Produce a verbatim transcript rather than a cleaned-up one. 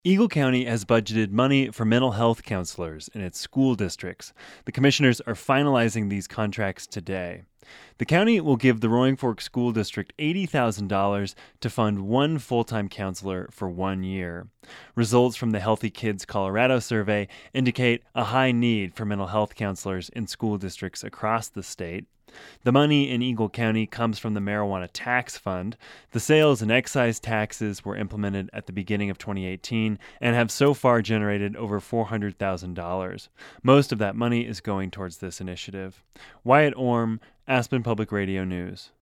Eagle County has budgeted money for mental health counselors in its school districts. The commissioners are finalizing these contracts today. The county will give the Roaring Fork School District eighty thousand dollars to fund one full-time counselor for one year. Results from the Healthy Kids Colorado survey indicate a high need for mental health counselors in school districts across the state. The money in Eagle County comes from the Marijuana Tax Fund. The sales and excise taxes were implemented at the beginning of twenty eighteen and have so far generated over four hundred thousand dollars. Most of that money is going towards this initiative. Wyatt Orm, Aspen Public Radio News.